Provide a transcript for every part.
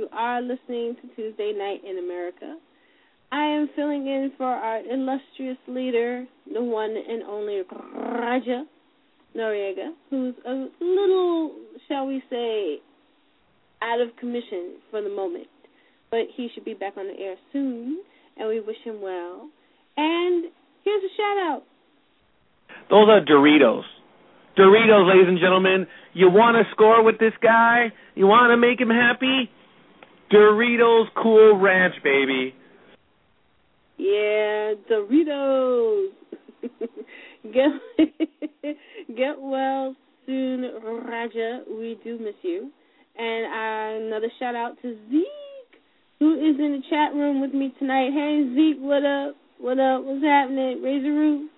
You are listening to Tuesday Night in America. I am filling in for our illustrious leader, the one and only Raja Noriega, who's a little, shall we say, out of commission for the moment. But he should be back on the air soon, and we wish him well. And here's a shout-out. Those are Doritos. Doritos, ladies and gentlemen. You want to score with this guy? You want to make him happy? Doritos Cool Ranch, baby. Yeah, Doritos. Get well soon, Raja. We do miss you. And another shout-out to Zeke, who is in the chat room with me tonight. Hey, Zeke, what up? What up? What's happening? Raise the roof.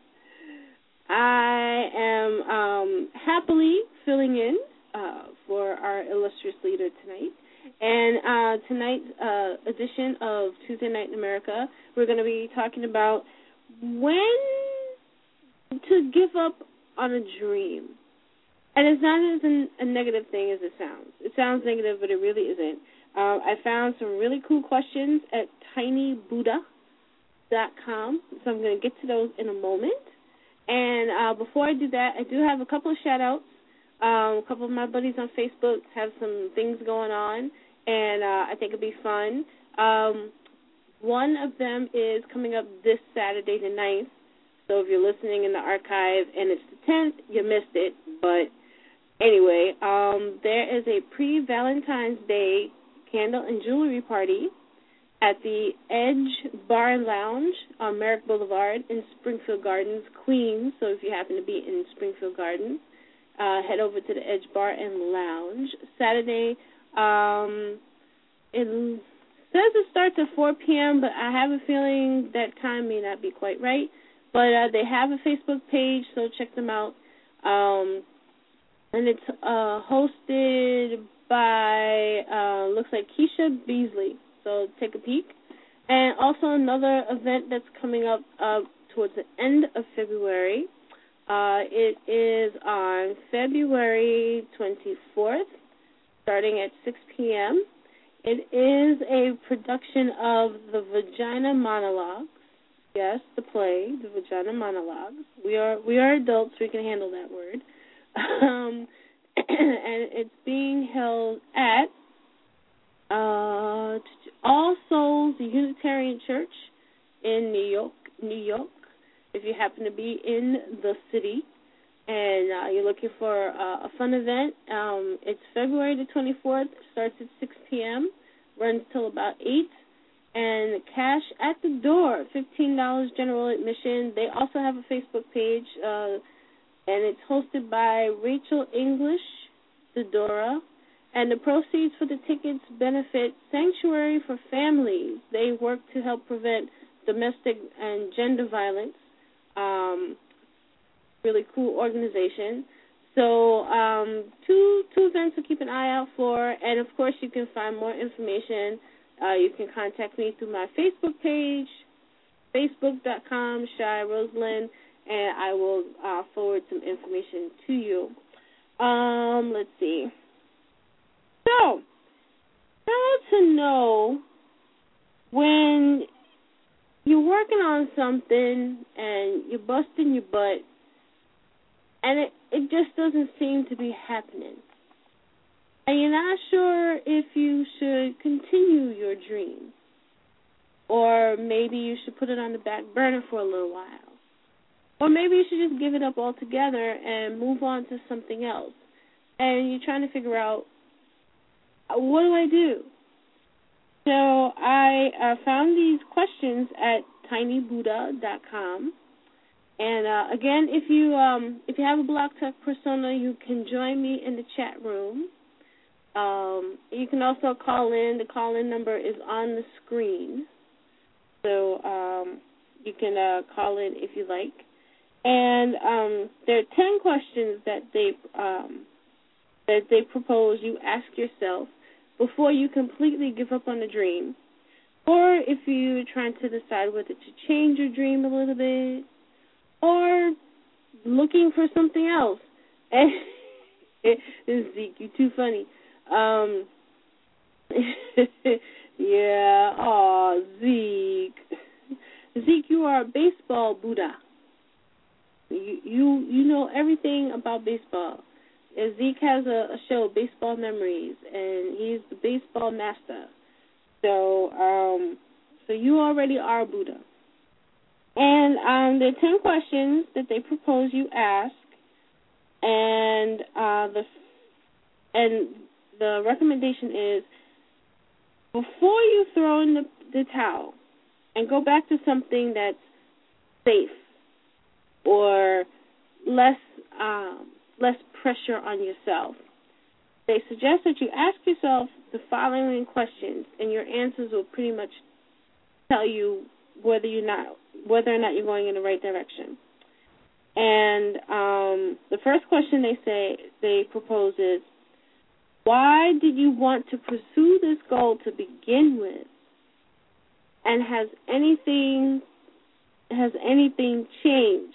I am happily filling in for our illustrious leader tonight. And tonight's edition of Tuesday Night in America, we're going to be talking about when to give up on a dream. And it's not as a negative thing as it sounds. It sounds negative, but it really isn't. I found some really cool questions at tinybuddha.com, so I'm going to get to those in a moment. And before I do that, I do have a couple of shout-outs. A couple of my buddies on Facebook have some things going on, and I think it'll be fun. One of them is coming up this Saturday the 9th. So if you're listening in the archive and it's the 10th, you missed it. But anyway, there is a pre-Valentine's Day candle and jewelry party at the Edge Bar and Lounge on Merrick Boulevard in Springfield Gardens, Queens. So if you happen to be in Springfield Gardens, head over to the Edge Bar and Lounge. Saturday, it says it starts at 4 p.m., but I have a feeling that time may not be quite right. But they have a Facebook page, so check them out. And it's hosted by, looks like Keisha Beasley. So take a peek. And also another event that's coming up towards the end of February. It is on February 24th, starting at 6 p.m. It is a production of The Vagina Monologues. Yes, the play, The Vagina Monologues. We are adults, we can handle that word. And it's being held at All Souls Unitarian Church in New York. If you happen to be in the city and you're looking for a fun event, it's February the 24th, starts at 6 p.m., runs till about 8, and cash at the door, $15 general admission. They also have a Facebook page, and it's hosted by Rachel English, Dodora, and the proceeds for the tickets benefit Sanctuary for Families. They work to help prevent domestic and gender violence. Really cool organization. So two events to keep an eye out for, and of course you can find more information. You can contact me through my Facebook page, facebook.com, Shy Rosalind, and I will forward some information to you. Let's see. So, how to know when you're working on something and you're busting your butt and it just doesn't seem to be happening. And you're not sure if you should continue your dream, or maybe you should put it on the back burner for a little while. Or maybe you should just give it up altogether and move on to something else. And you're trying to figure out, what do I do? So I found these questions at tinybuddha.com. And again, if you have a Blog Talk persona, you can join me in the chat room. You can also call in. The call-in number is on the screen. So you can call in if you like. And there are 10 questions that they propose you ask yourself before you completely give up on the dream, or if you're trying to decide whether to change your dream a little bit, or looking for something else. Zeke, you're too funny. Yeah. Oh, Zeke. Zeke, you are a baseball Buddha. You know everything about baseball. Zeke has a show, Baseball Memories, and he's the baseball master. So you already are Buddha. And there are 10 questions that they propose you ask, and the recommendation is, before you throw in the towel and go back to something that's safe or less pressure on yourself, they suggest that you ask yourself the following questions, and your answers will pretty much tell you whether or not you're going in the right direction. And the first question they propose is, why did you want to pursue this goal to begin with? And has anything changed?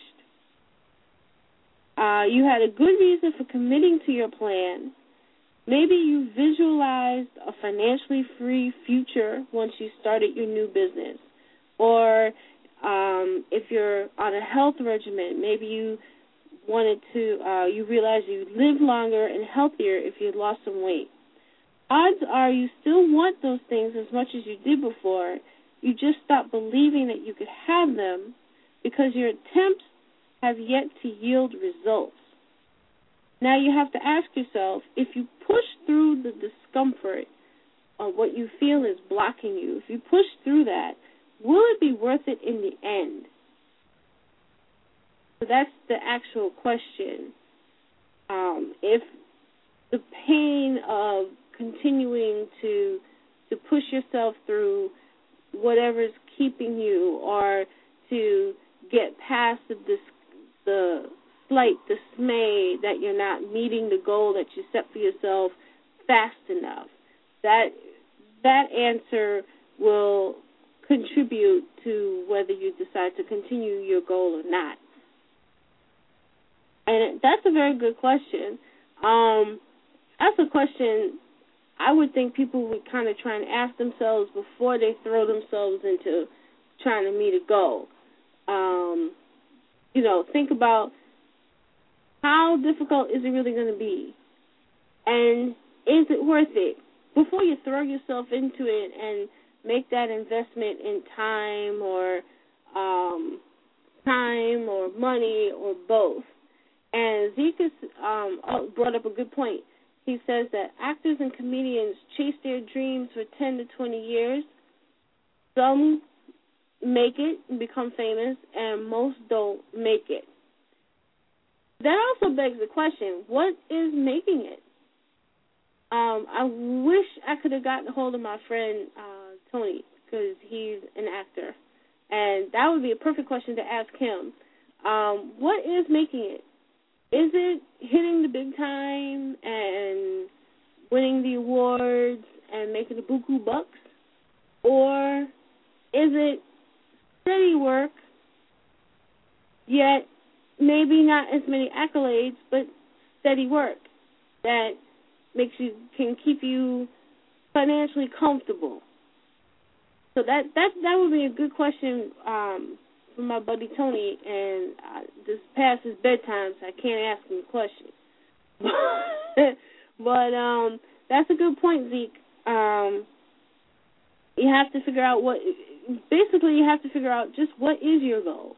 You had a good reason for committing to your plan. Maybe you visualized a financially free future once you started your new business. Or if you're on a health regimen, maybe you realized you'd live longer and healthier if you'd lost some weight. Odds are you still want those things as much as you did before. You just stopped believing that you could have them because your attempts have yet to yield results. Now you have to ask yourself, if you push through the discomfort of what you feel is blocking you, if you push through that, will it be worth it in the end? So that's the actual question. If the pain of continuing to push yourself through whatever's keeping you, or to get past the slight dismay that you're not meeting the goal that you set for yourself fast enough, that answer will contribute to whether you decide to continue your goal or not. And that's a very good question. That's a question I would think people would kind of try and ask themselves before they throw themselves into trying to meet a goal. Think about, how difficult is it really going to be? And is it worth it? Before you throw yourself into it and make that investment in time or money or both. And Zeke brought up a good point. He says that actors and comedians chase their dreams for 10 to 20 years. Some make it and become famous, and most don't make it. That also begs the question, what is making it? I wish I could have gotten a hold of my friend Tony, because he's an actor, and that would be a perfect question to ask him. What is making it? Is it hitting the big time and winning the awards and making the buku bucks? Or is it steady work, yet maybe not as many accolades, but steady work that can keep you financially comfortable? So that would be a good question for my buddy Tony, and this past his bedtime, so I can't ask him a question. But that's a good point, Zeke. You have to figure out just what is your goal.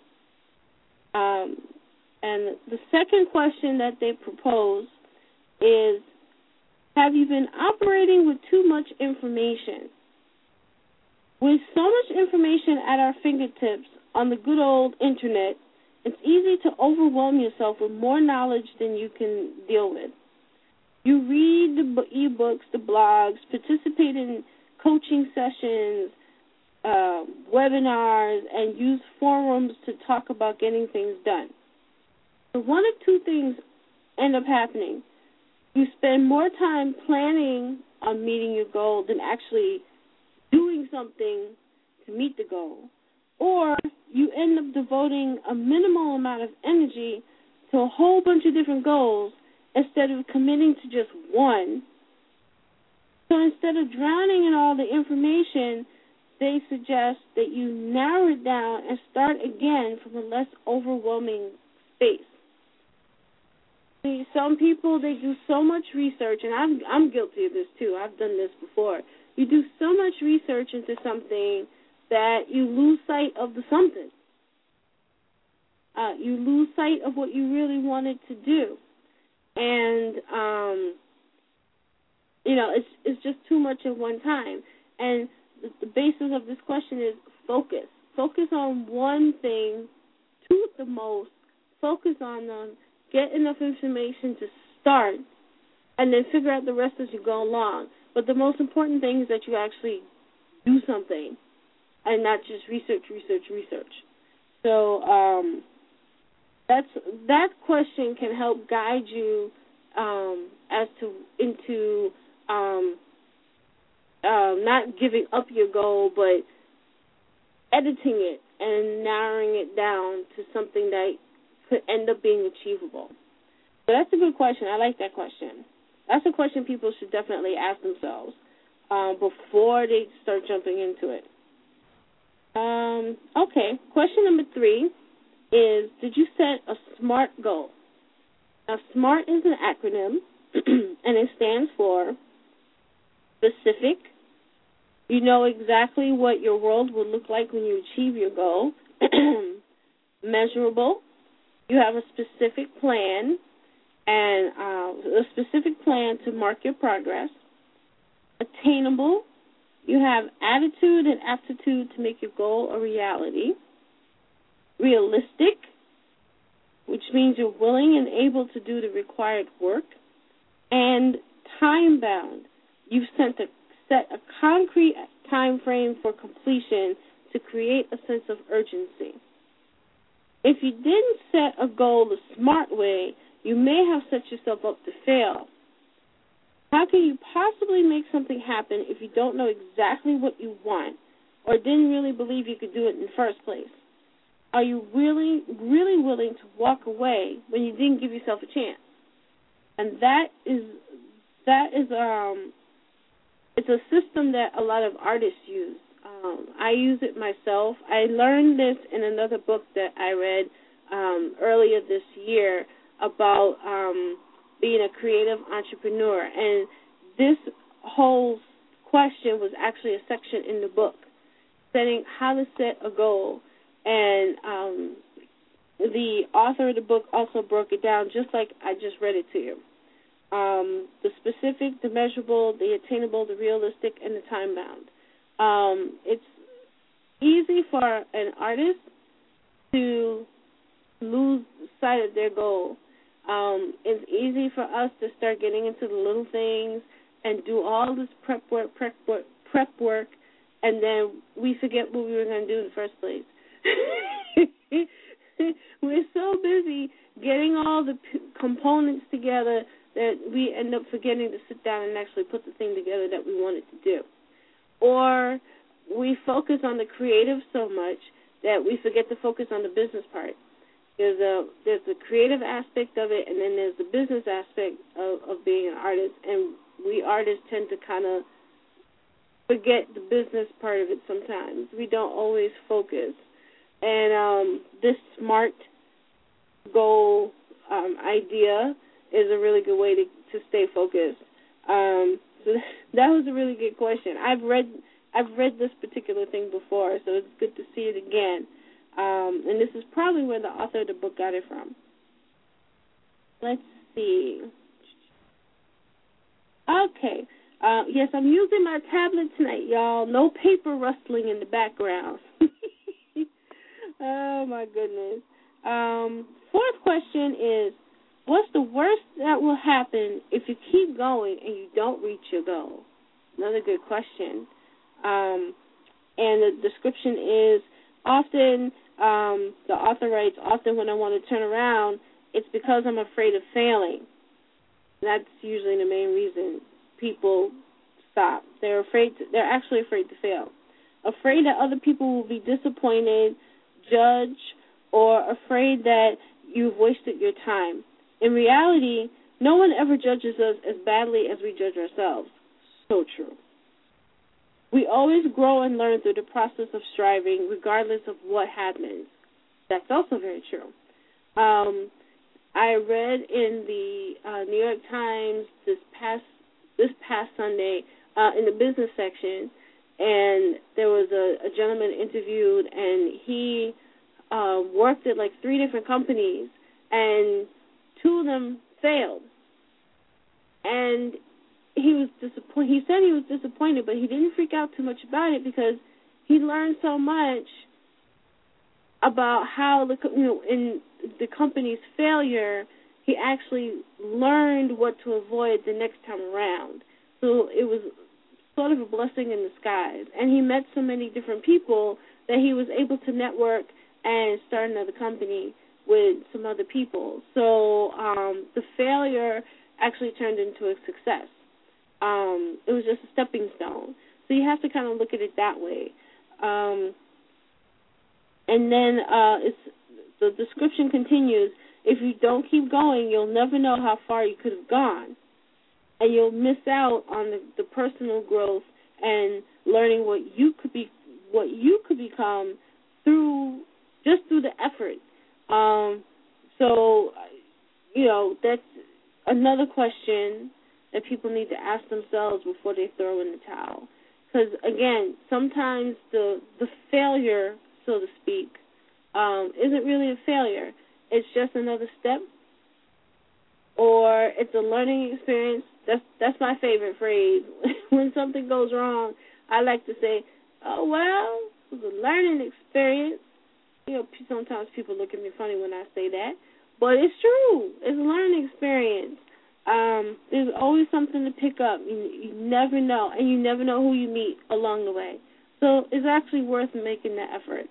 And the second question that they propose is, have you been operating with too much information? With so much information at our fingertips on the good old internet, it's easy to overwhelm yourself with more knowledge than you can deal with. You read the e-books, the blogs, participate in coaching sessions, webinars, and use forums to talk about getting things done. So one of two things end up happening. You spend more time planning on meeting your goal than actually doing something to meet the goal, or you end up devoting a minimal amount of energy to a whole bunch of different goals instead of committing to just one So instead of drowning in all the information, they suggest that you narrow it down and start again from a less overwhelming space. See, some people, they do so much research, and I'm guilty of this too. I've done this before. You do so much research into something that you lose sight of the something. You lose sight of what you really wanted to do. And, it's just too much at one time. And the basis of this question is focus. Focus on one thing, two at the most. Focus on them. Get enough information to start, and then figure out the rest as you go along. But the most important thing is that you actually do something and not just research. So that question can help guide you into not giving up your goal, but editing it and narrowing it down to something that could end up being achievable. So that's a good question. I like that question. That's a question people should definitely ask themselves before they start jumping into it. Okay, question number 3 is, did you set a SMART goal? Now, SMART is an acronym, and it stands for specific. You know exactly what your world will look like when you achieve your goal. Measurable. You have a specific plan and a specific plan to mark your progress. Attainable. You have attitude and aptitude to make your goal a reality. Realistic, which means you're willing and able to do the required work. And time-bound. You've set a concrete time frame for completion to create a sense of urgency. If you didn't set a goal the SMART way, you may have set yourself up to fail. How can you possibly make something happen if you don't know exactly what you want or didn't really believe you could do it in the first place? Are you really, really willing to walk away when you didn't give yourself a chance? And that is it's a system that a lot of artists use. I use it myself. I learned this in another book that I read earlier this year about being a creative entrepreneur. And this whole question was actually a section in the book, setting how to set a goal. And the author of the book also broke it down just like I just read it to you. The specific, the measurable, the attainable, the realistic, and the time-bound. It's easy for an artist to lose sight of their goal. It's easy for us to start getting into the little things and do all this prep work, and then we forget what we were going to do in the first place. We're so busy getting all the components together that we end up forgetting to sit down and actually put the thing together that we wanted to do. Or we focus on the creative so much that we forget to focus on the business part. There's the creative aspect of it, and then there's the business aspect of being an artist. And we artists tend to kind of forget the business part of it sometimes. We don't always focus. And this SMART goal idea is a really good way to stay focused. So that was a really good question. I've read this particular thing before, so it's good to see it again. And this is probably where the author of the book got it from. Let's see. Okay. Yes, I'm using my tablet tonight, y'all. No paper rustling in the background. Oh, my goodness. Fourth question is, what's the worst that will happen if you keep going and you don't reach your goal? Another good question. And the description is, often, the author writes, often when I want to turn around, it's because I'm afraid of failing. That's usually the main reason people stop. They're actually afraid to fail. Afraid that other people will be disappointed, judge, or afraid that you've wasted your time. In reality, no one ever judges us as badly as we judge ourselves. So true. We always grow and learn through the process of striving, regardless of what happens. That's also very true. I read in the New York Times this past Sunday in the business section, and there was a gentleman interviewed, and he worked at like 3 different companies, and 2 of them failed. And he was disappointed. He said he was disappointed, but he didn't freak out too much about it because he learned so much about how in the company's failure, he actually learned what to avoid the next time around. So it was sort of a blessing in disguise. And he met so many different people that he was able to network and start another company with some other people. So the failure actually turned into a success. It was just a stepping stone. So you have to kind of look at it that way. And then the description continues, if you don't keep going, you'll never know how far you could have gone. And you'll miss out on the personal growth and learning what you could become through the effort. So, that's another question that people need to ask themselves before they throw in the towel. Because, again, sometimes the failure, so to speak, isn't really a failure. It's just another step, or it's a learning experience. That's my favorite phrase. When something goes wrong, I like to say, oh, well, it was a learning experience. Sometimes people look at me funny when I say that, but it's true. It's a learning experience. There's always something to pick up. You never know, and you never know who you meet along the way. So it's actually worth making that effort.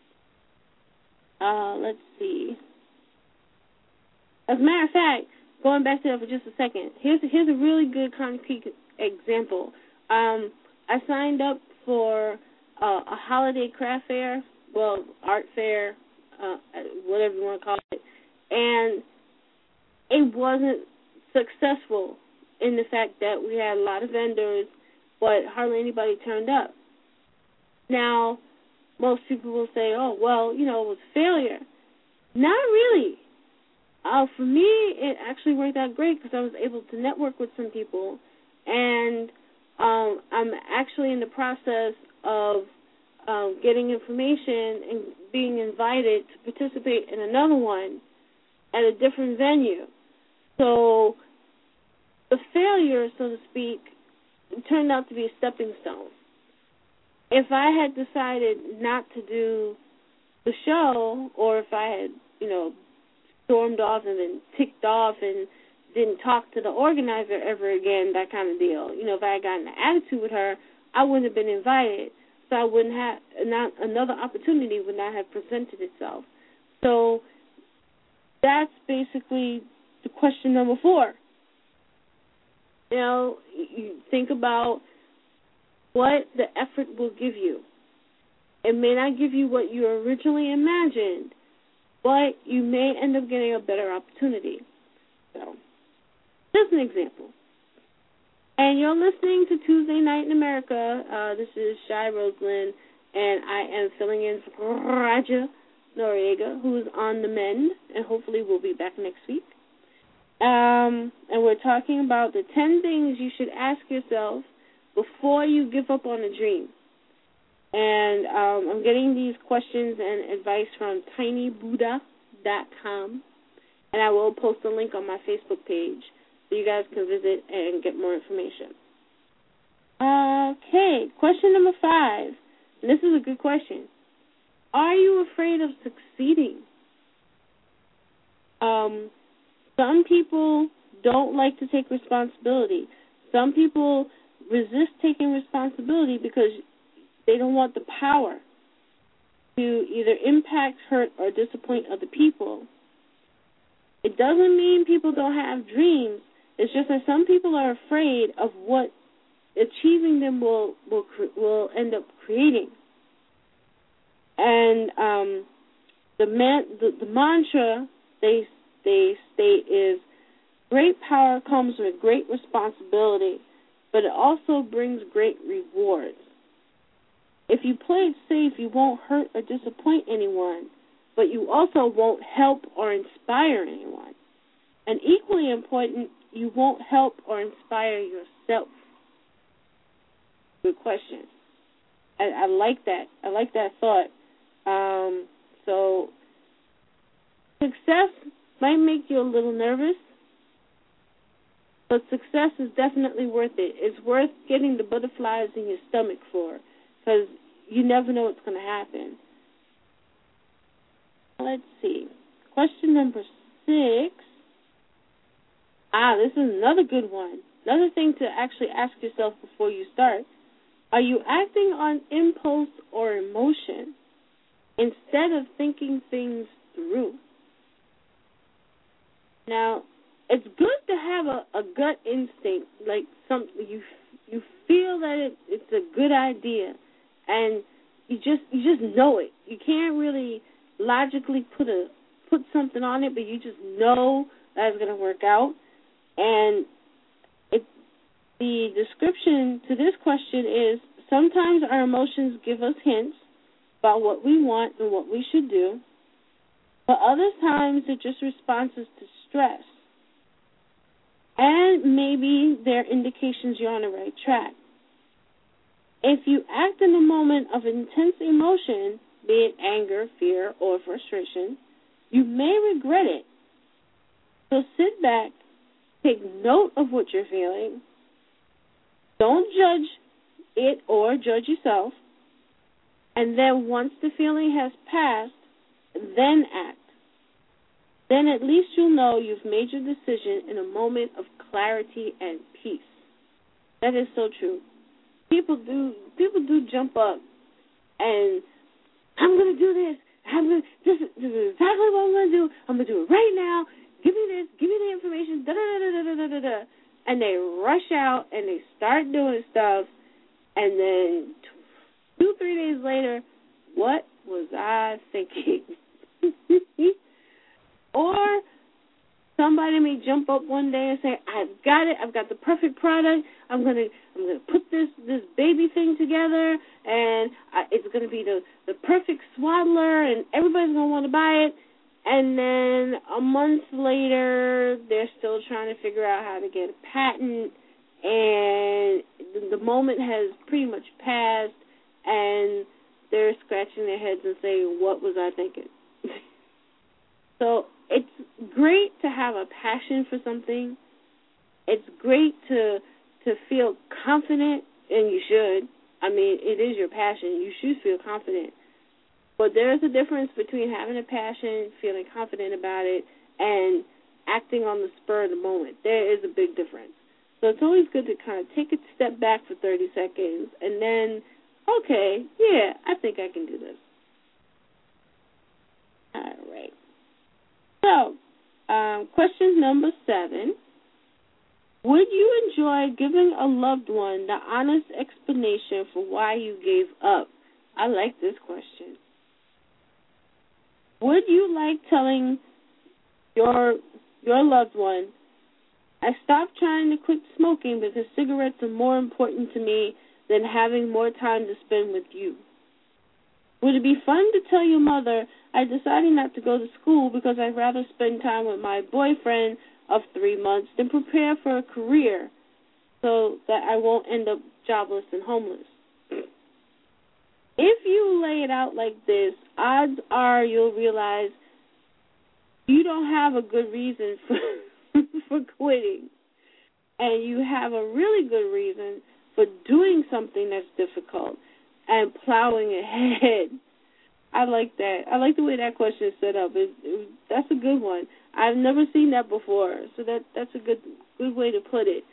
Let's see. As a matter of fact, going back to that for just a second, here's a really good concrete example. I signed up for a holiday craft fair, art fair, whatever you want to call it, and it wasn't successful in the fact that we had a lot of vendors, but hardly anybody turned up. Now, most people will say, oh, well, it was a failure. Not really. For me, it actually worked out great because I was able to network with some people, and I'm actually in the process of getting information and being invited to participate in another one at a different venue. So the failure, so to speak, turned out to be a stepping stone. If I had decided not to do the show, or if I had, stormed off and then ticked off and didn't talk to the organizer ever again, that kind of deal. If I had gotten an attitude with her, I wouldn't have been invited. So I wouldn't have, another opportunity would not have presented itself. So that's basically the question number 4. You think about what the effort will give you. It may not give you what you originally imagined, but you may end up getting a better opportunity. So, just an example. And you're listening to Tuesday Night in America. This is Shy Roseland, and I am filling in for Raja Noriega, who is on the mend, and hopefully will be back next week. And we're talking about the 10 things you should ask yourself before you give up on a dream. And I'm getting these questions and advice from tinybuddha.com, and I will post a link on my Facebook page so you guys can visit and get more information. Okay, question number 5. And this is a good question. Are you afraid of succeeding? Some people don't like to take responsibility. Some people resist taking responsibility because they don't want the power to either impact, hurt, or disappoint other people. It doesn't mean people don't have dreams. It's just that some people are afraid of what achieving them will end up creating. And the mantra they state is, great power comes with great responsibility. but it also brings great rewards. If you play it safe, you won't hurt or disappoint anyone, but you also won't help or inspire anyone. And equally important, you won't help or inspire yourself. Good question. I like that. I like that thought. So success might make you a little nervous, but success is definitely worth it. It's worth getting the butterflies in your stomach for, because you never know what's going to happen. Let's see. Question number 6. This is another good one. Another thing to actually ask yourself before you start. Are you acting on impulse or emotion instead of thinking things through? Now, it's good to have a gut instinct, like something you feel that it's a good idea, and you just know it. You can't really logically put something on it, but you just know that it's going to work out. And the description to this question is, sometimes our emotions give us hints about what we want and what we should do, but other times they're just responses to stress. And maybe they're indications you're on the right track. If you act in a moment of intense emotion, be it anger, fear, or frustration, you may regret it. So sit back, take note of what you're feeling. Don't judge it or judge yourself. And then once the feeling has passed, then act. Then at least you'll know you've made your decision in a moment of clarity and peace. That is so true. People do jump up and I'm going to do this. This is exactly what I'm going to do. I'm going to do it right now. Give me this. Give me the information. Da-da-da-da-da-da-da-da. And they rush out and they start doing stuff. And then 2-3 days later, what was I thinking? Or somebody may jump up one day and say, I've got it. I've got the perfect product. I'm gonna put this baby thing together, and it's gonna be the perfect swaddler, and everybody's gonna want to buy it. And then a month later, they're still trying to figure out how to get a patent, and the moment has pretty much passed, and they're scratching their heads and saying, what was I thinking? So it's great to have a passion for something. It's great to feel confident, and you should. I mean, it is your passion. You should feel confident. But there is a difference between having a passion, feeling confident about it, and acting on the spur of the moment. There is a big difference. So it's always good to kind of take a step back for 30 seconds and then, okay, yeah, I think I can do this. All right. So, question number 7. Would you enjoy giving a loved one the honest explanation for why you gave up? I like this question. Would you like telling your loved one, I stopped trying to quit smoking because cigarettes are more important to me than having more time to spend with you? Would it be fun to tell your mother, I decided not to go to school because I'd rather spend time with my boyfriend of 3 months than prepare for a career so that I won't end up jobless and homeless? If you lay it out like this, odds are you'll realize you don't have a good reason for quitting, and you have a really good reason for doing something that's difficult and plowing ahead. I like that. I like the way that question is set up. That's a good one. I've never seen that before, so that's a good way to put it.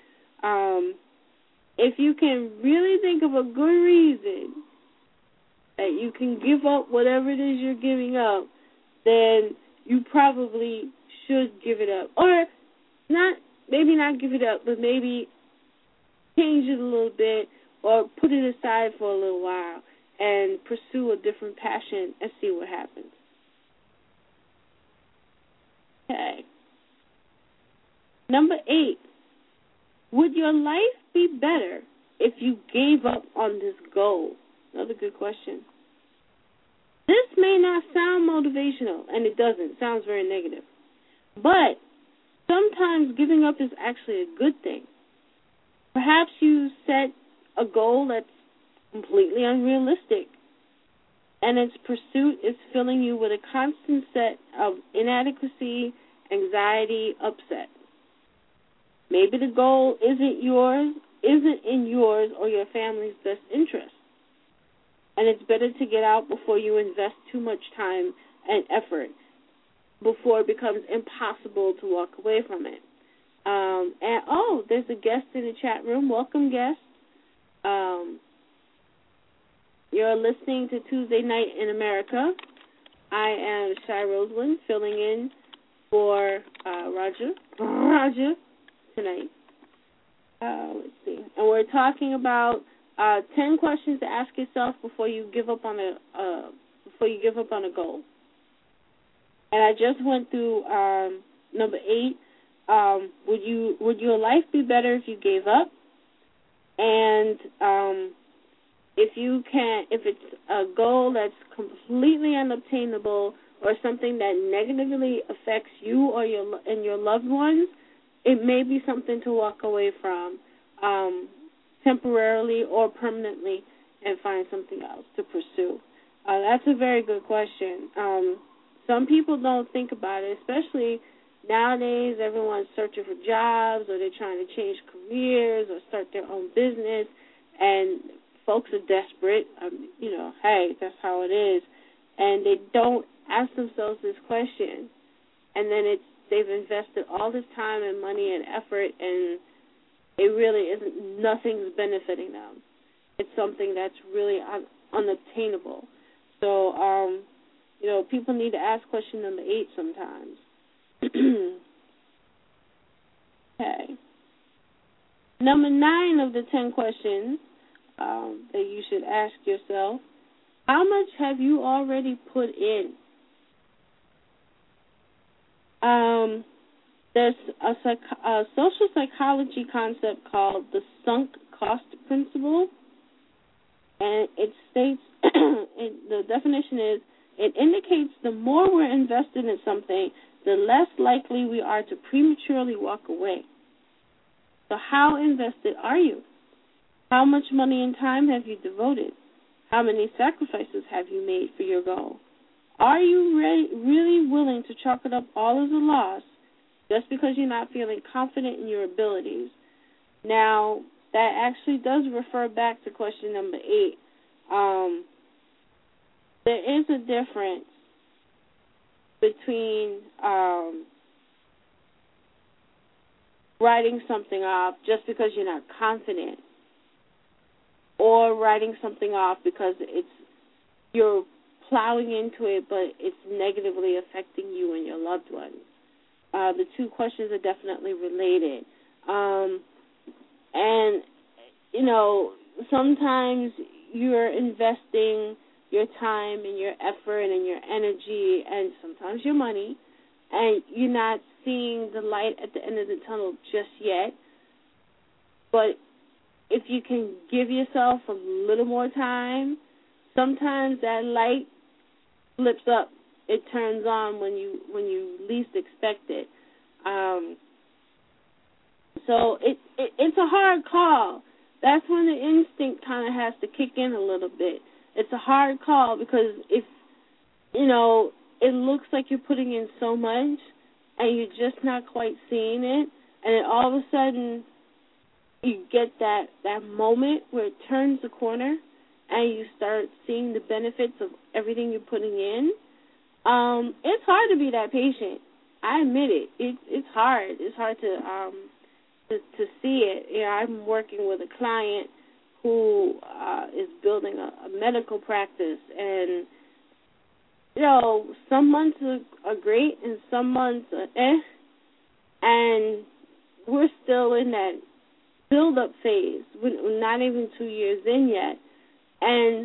If you can really think of a good reason that you can give up whatever it is you're giving up, then you probably should give it up. Or maybe not give it up, but maybe change it a little bit or put it aside for a little while and pursue a different passion and see what happens. Okay. Number 8. Would your life be better if you gave up on this goal? Another good question. This may not sound motivational, and it doesn't. It sounds very negative. But sometimes giving up is actually a good thing. Perhaps you set a goal that's completely unrealistic, and its pursuit is filling you with a constant set of inadequacy, anxiety, upset. Maybe the goal isn't in yours or your family's best interest, and it's better to get out before you invest too much time and effort, before it becomes impossible to walk away from it. There's a guest in the chat room. Welcome, guest. You're listening to Tuesday Night in America. I am Shy Roseland, filling in for Roger tonight. Let's see. And we're talking about 10 questions to ask yourself before you give up on a goal. And I just went through number 8. Would your life be better if you gave up? And if it's a goal that's completely unobtainable or something that negatively affects you or your loved ones, it may be something to walk away from temporarily or permanently and find something else to pursue. That's a very good question. Some people don't think about it, especially nowadays. Everyone's searching for jobs, or they're trying to change careers or start their own business, and folks are desperate. Hey, that's how it is. And they don't ask themselves this question. And then they've invested all this time and money and effort, and it really isn't, nothing's benefiting them. It's something that's really unobtainable. So, people need to ask question number 8 sometimes. Okay. Number 9 of the 10 questions that you should ask yourself: how much have you already put in? There's a social psychology concept called the sunk cost principle, and it states, the definition is, it indicates the more we're invested in something, the less likely we are to prematurely walk away. So how invested are you? How much money and time have you devoted? How many sacrifices have you made for your goal? Are you really willing to chalk it up all as a loss just because you're not feeling confident in your abilities? Now, that actually does refer back to question number 8. There is a difference between writing something off just because you're not confident, or writing something off because you're plowing into it, but it's negatively affecting you and your loved ones. The two questions are definitely related. Sometimes you're investing your time and your effort and your energy and sometimes your money, and you're not seeing the light at the end of the tunnel just yet. But if you can give yourself a little more time, sometimes that light flips up. It turns on when you least expect it. So it's a hard call. That's when the instinct kind of has to kick in a little bit. It's a hard call because if, it looks like you're putting in so much and you're just not quite seeing it, and then all of a sudden you get that moment where it turns the corner and you start seeing the benefits of everything you're putting in. It's hard to be that patient. I admit it. It's hard. It's hard to see it. I'm working with a client who is building a medical practice, and some months are great and some months are and we're still in that build-up phase. We're not even 2 years in yet, and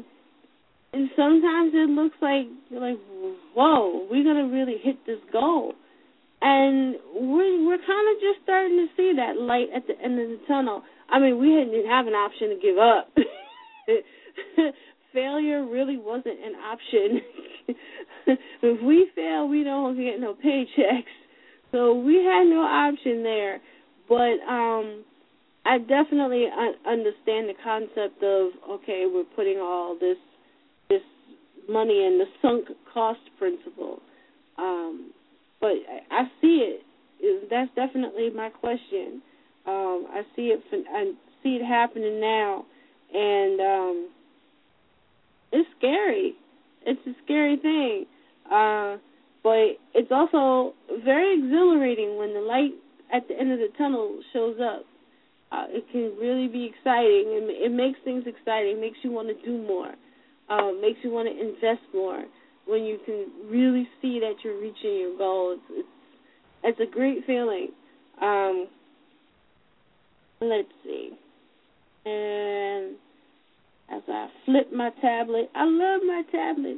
sometimes it looks like you're like, whoa, we're gonna really hit this goal, And we're kind of just starting to see that light at the end of the tunnel. I mean, we didn't have an option to give up. Failure really wasn't an option. If we fail, we don't get no paychecks. So we had no option there. But I definitely understand the concept of, okay, we're putting all this money in the sunk cost principle. But I see it. That's definitely my question. I see it happening now, and it's scary. It's a scary thing, but it's also very exhilarating when the light at the end of the tunnel shows up. It can really be exciting, and it makes things exciting. It makes you want to do more. Makes you want to invest more when you can really see that you're reaching your goal. It's a great feeling. Let's see. And as I flip my tablet, I love my tablet.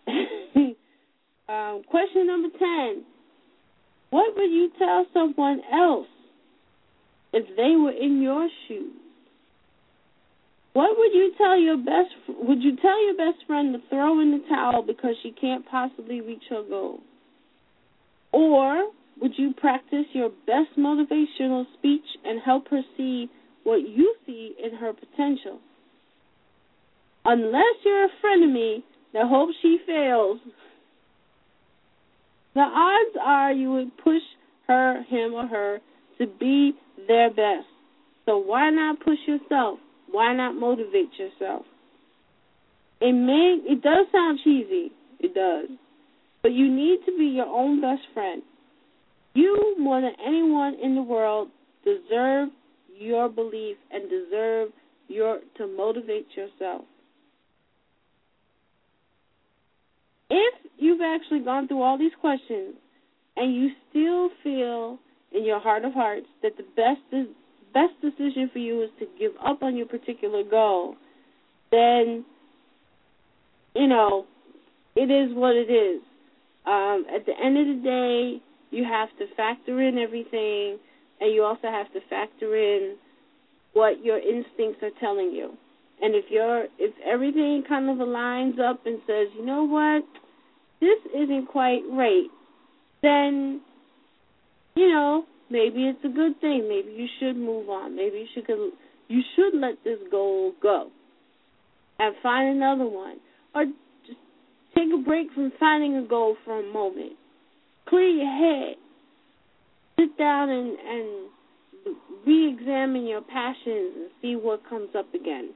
Question number 10. What would you tell someone else if they were in your shoes? What would you tell your best friend to throw in the towel because she can't possibly reach her goal? Or would you practice your best motivational speech and help her see what you see in her potential? Unless you're a frenemy that hopes she fails, the odds are you would push him or her to be their best. So why not push yourself? Why not motivate yourself? It does sound cheesy. It does. But you need to be your own best friend. You, more than anyone in the world, deserve your belief and deserve to motivate yourself. If you've actually gone through all these questions and you still feel in your heart of hearts that the best decision for you is to give up on your particular goal, then, it is what it is. At the end of the day, you have to factor in everything, and you also have to factor in what your instincts are telling you. And if everything kind of aligns up and says, you know what, this isn't quite right, then, maybe it's a good thing. Maybe you should move on. Maybe you should let this goal go and find another one. Or just take a break from finding a goal for a moment. Clear your head. Sit down and re-examine your passions and see what comes up again.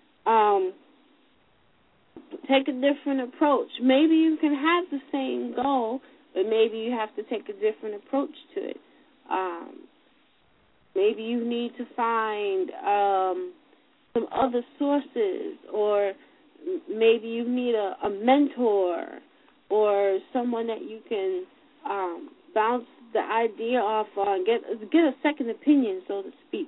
Take a different approach. Maybe you can have the same goal, but maybe you have to take a different approach to it. Maybe you need to find some other sources, or maybe you need a mentor or someone that you can bounce the idea off on, get a second opinion, so to speak.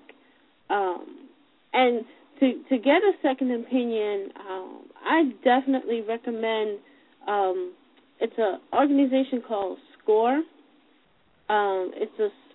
And to get a second opinion, I definitely recommend, it's an organization called SCORE. It's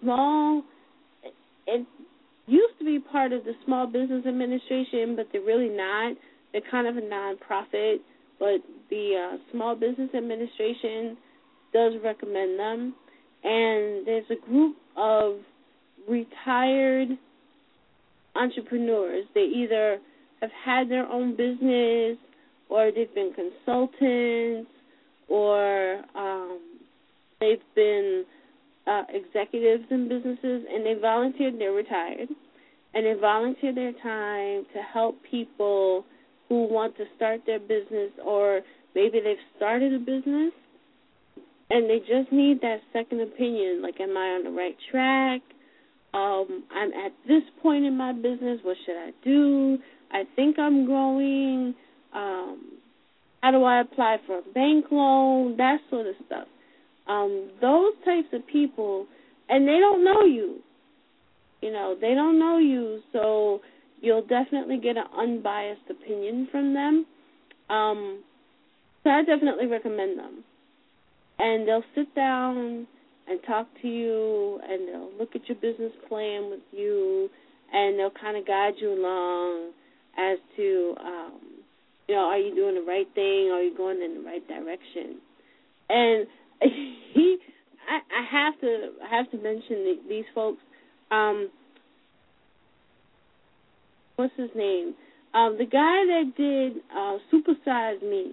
it used to be part of the Small Business Administration, but they're really not. They're kind of a nonprofit, but the Small Business Administration does recommend them. And there's a group of retired entrepreneurs. They either have had their own business, or they've been consultants, or they've been executives in businesses, and they volunteered. They're retired, and they volunteer their time to help people who want to start their business, or maybe they've started a business and they just need that second opinion. Like, am I on the right track? I'm at this point in my business. What should I do? I think I'm growing. How do I apply for a bank loan? That sort of stuff. Those types of people, and they don't know you. They don't know you, so you'll definitely get an unbiased opinion from them. So I definitely recommend them. And they'll sit down and talk to you, and they'll look at your business plan with you, and they'll kind of guide you along as to, are you doing the right thing? Are you going in the right direction? And I have to mention these folks. What's his name? The guy that did Supersize Me,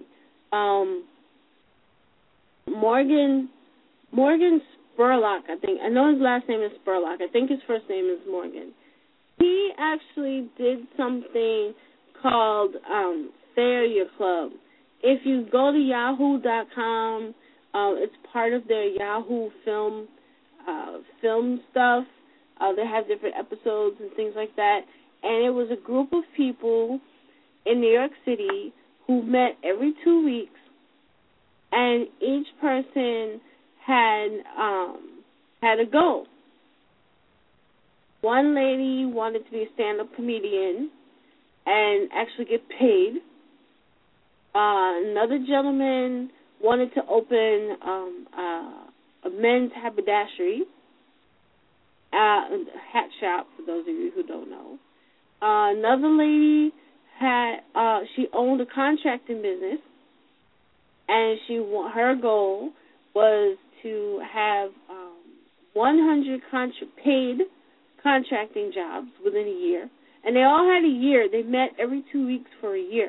Morgan Spurlock, I think. I know his last name is Spurlock. I think his first name is Morgan. He actually did something called Failure Club. If you go to yahoo.com, it's part of their Yahoo film stuff. They have different episodes and things like that. And it was a group of people in New York City who met every 2 weeks, and each person had a goal. One lady wanted to be a stand-up comedian and actually get paid. Another gentleman wanted to open a men's haberdashery, hat shop, for those of you who don't know. Another lady she owned a contracting business, and her goal was to have 100 paid contracting jobs within a year. And they all had a year. They met every 2 weeks for a year.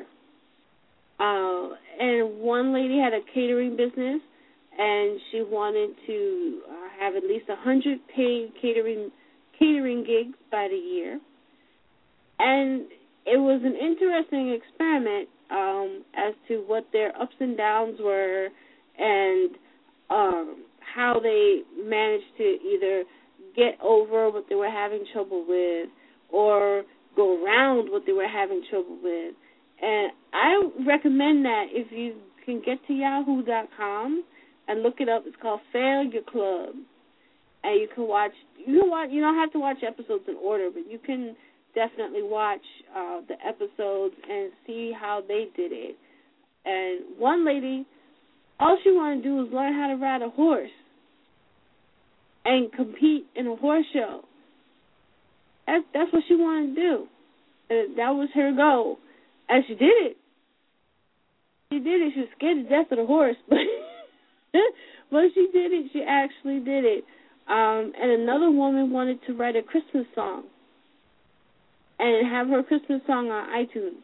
And one lady had a catering business, and she wanted to have at least 100 paid catering gigs by the year. And it was an interesting experiment as to what their ups and downs were, and how they managed to either get over what they were having trouble with or go around what they were having trouble with. And I recommend that if you can get to yahoo.com and look it up. It's called Failure Club. And you can watch, you don't have to watch episodes in order, but you can definitely watch the episodes and see how they did it. And one lady, all she wanted to do was learn how to ride a horse and compete in a horse show. That's what she wanted to do. And that was her goal. And she did it. She did it. She was scared to death of the horse, but she did it. She actually did it. And another woman wanted to write a Christmas song and have her Christmas song on iTunes.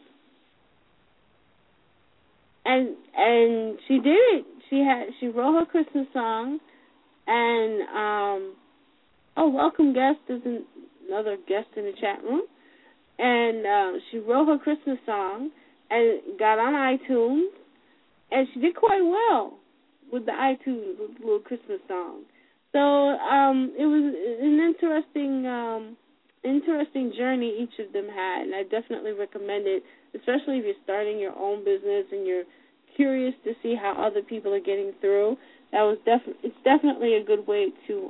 And she did it. She wrote her Christmas song, and welcome guest is another guest in the chat room. And she wrote her Christmas song and got on iTunes, and she did quite well with the iTunes, with the little Christmas song. So it was an interesting journey each of them had, and I definitely recommend it, especially if you're starting your own business and you're curious to see how other people are getting through. It's definitely a good way to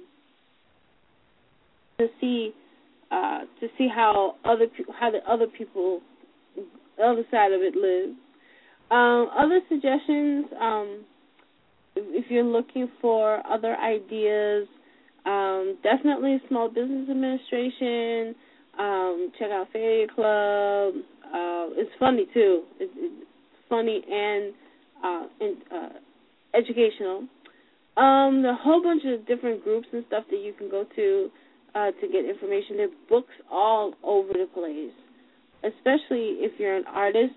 see how the other people, the other side of it live. Other suggestions, if you're looking for other ideas, definitely Small Business Administration. Check out Failure Club. It's funny too. It's funny and educational. There are a whole bunch of different groups and stuff that you can go to get information. There are books all over the place, especially if you're an artist.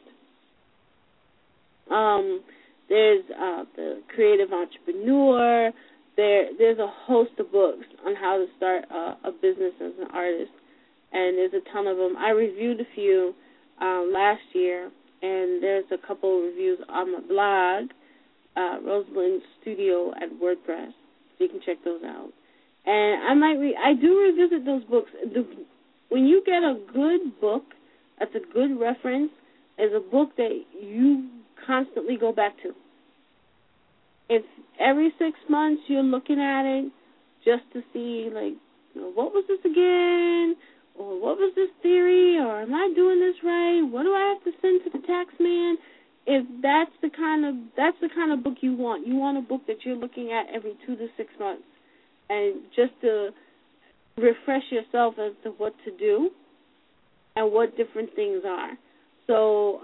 There's the Creative Entrepreneur. There's a host of books on how to start a business as an artist, and there's a ton of them. I reviewed a few last year, and there's a couple of reviews on my blog, Rosalind Studio at WordPress, so you can check those out. And I do revisit those books. When you get a good book, that's a good reference, is a book that you constantly go back to. If every 6 months you're looking at it just to see, what was this again? Or what was this theory? Or am I doing this right? What do I have to send to the tax man? If that's the kind of book you want a book that you're looking at every 2 to 6 months. and just to refresh yourself as to what to do and what different things are. So,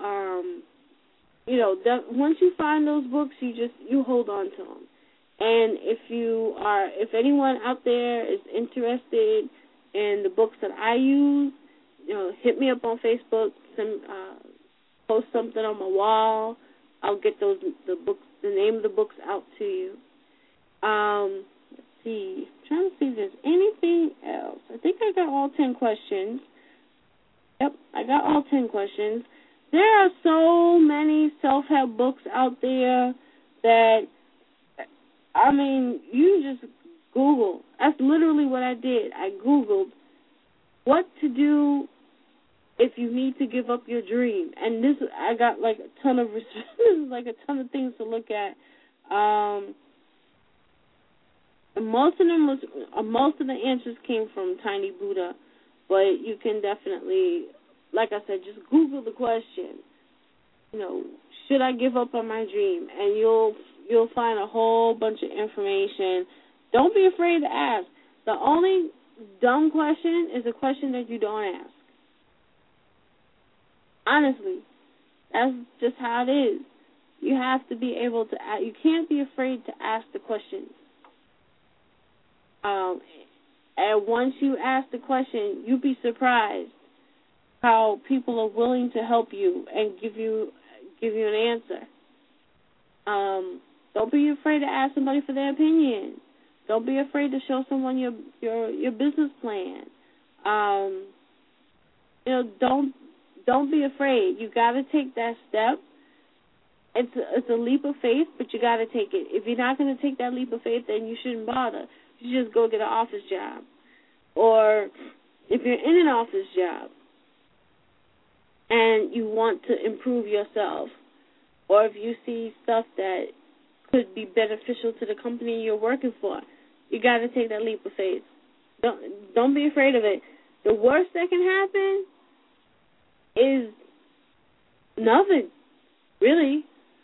once you find those books, you hold on to them. And if anyone out there is interested in the books that I use, hit me up on Facebook, post something on my wall. I'll get the name of the books out to you. Let's see. I'm trying to see if there's anything else. I think I got all 10 questions. Yep, I got all 10 questions. There are so many self-help books out there that, you just Google. That's literally what I did. I Googled what to do if you need to give up your dream. And I got like a ton of things to look at. Most of the answers came from Tiny Buddha, but you can definitely, like I said, just Google the question. Should I give up on my dream? And you'll find a whole bunch of information. Don't be afraid to ask. The only dumb question is a question that you don't ask. Honestly, that's just how it is. You have to be able to ask. You can't be afraid to ask the questions. And once you ask the question, you'll be surprised how people are willing to help you and give you an answer. Don't be afraid to ask somebody for their opinion. Don't be afraid to show someone your business plan. Don't be afraid. You got to take that step. It's a leap of faith, but you got to take it. If you're not going to take that leap of faith, then you shouldn't bother. You should just go get an office job. Or if you're in an office job and you want to improve yourself, or if you see stuff that could be beneficial to the company you're working for, you got to take that leap of faith. Don't be afraid of it. The worst that can happen is nothing, really.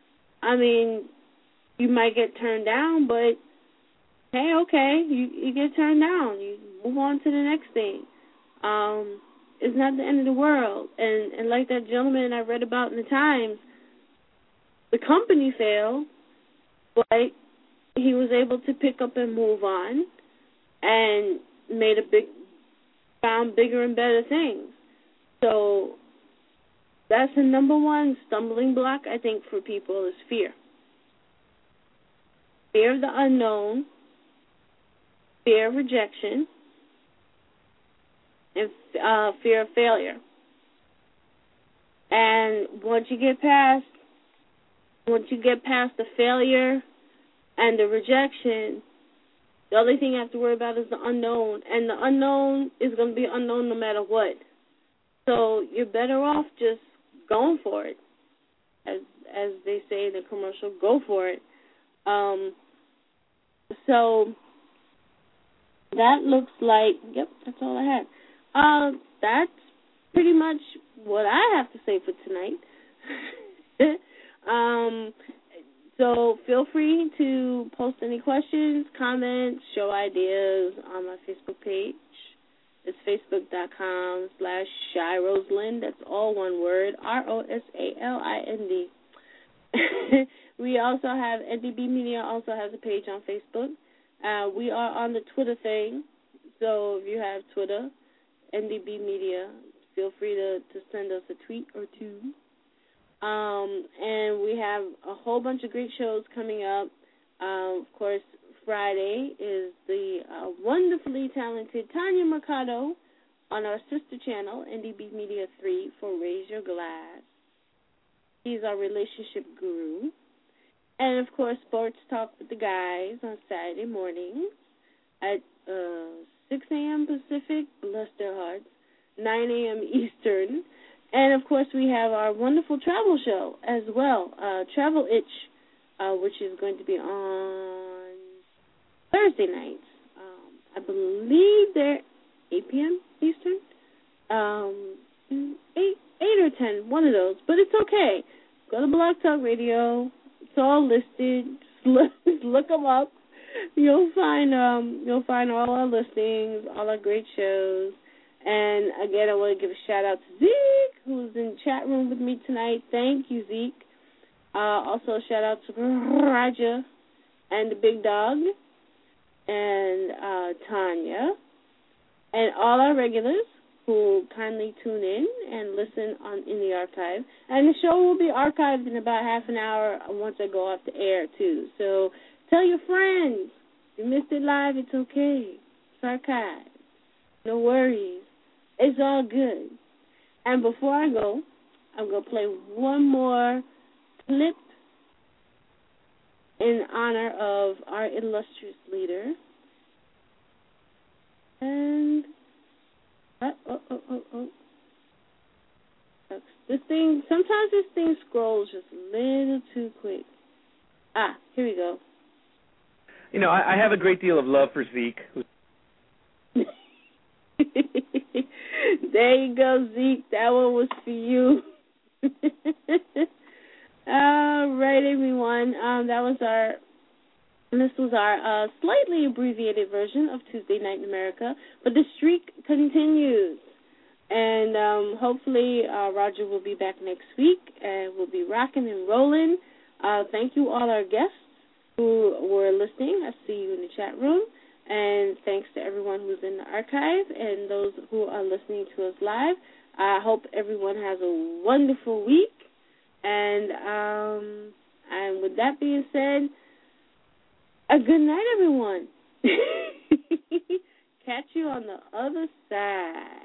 You might get turned down, but hey, okay, you get turned down. You move on to the next thing. It's not the end of the world. And like that gentleman I read about in the Times, the company failed, but he was able to pick up and move on and found bigger and better things. So that's the number one stumbling block, I think, for people is fear. Fear of the unknown, fear of rejection, and fear of failure. And once you get past the failure and the rejection, the only thing you have to worry about is the unknown. And the unknown is going to be unknown no matter what. So you're better off just going for it. As they say in the commercial, go for it. So that looks like, yep, that's all I had. That's pretty much what I have to say for tonight. So feel free to post any questions, comments, show ideas on my Facebook page. It's facebook.com/ShyRosalind. That's all one word, ROSALIND. We also have NDB Media also has a page on Facebook. We are on the Twitter thing, so if you have Twitter, NDB Media, feel free to send us a tweet or two. And we have a whole bunch of great shows coming up. Of course, Friday is the wonderfully talented Tanya Mercado on our sister channel, NDB Media 3, for Raise Your Glass. He's our relationship guru. And, of course, Sports Talk with the Guys on Saturday mornings at 6 a.m. Pacific, bless their hearts, 9 a.m. Eastern. And, of course, we have our wonderful travel show as well, Travel Itch, which is going to be on Thursday nights. I believe they're 8 p.m. Eastern, 8 or 10, one of those. But it's okay. Go to Blog Talk Radio. It's all listed. Just look them up. You'll find all our listings, all our great shows. And again, I want to give a shout out to Zeke, who's in the chat room with me tonight. Thank you, Zeke. Also, a shout out to Raja and the Big Dog and Tanya and all our regulars who kindly tune in and listen in the archive. And the show will be archived in about half an hour once I go off the air, too. So tell your friends. If you missed it live, it's okay. It's archived. No worries. It's all good. And before I go, I'm going to play one more clip in honor of our illustrious leader. And sometimes this thing scrolls just a little too quick. Here we go. You know, I have a great deal of love for Zeke. There you go, Zeke. That one was for you. All right, everyone. This was our slightly abbreviated version of Tuesday Night in America, but the streak continues. And hopefully Roger will be back next week, and we'll be rocking and rolling. Thank you all our guests who were listening. I see you in the chat room. And thanks to everyone who's in the archive and those who are listening to us live. I hope everyone has a wonderful week. And with that being said, a good night, everyone. Catch you on the other side.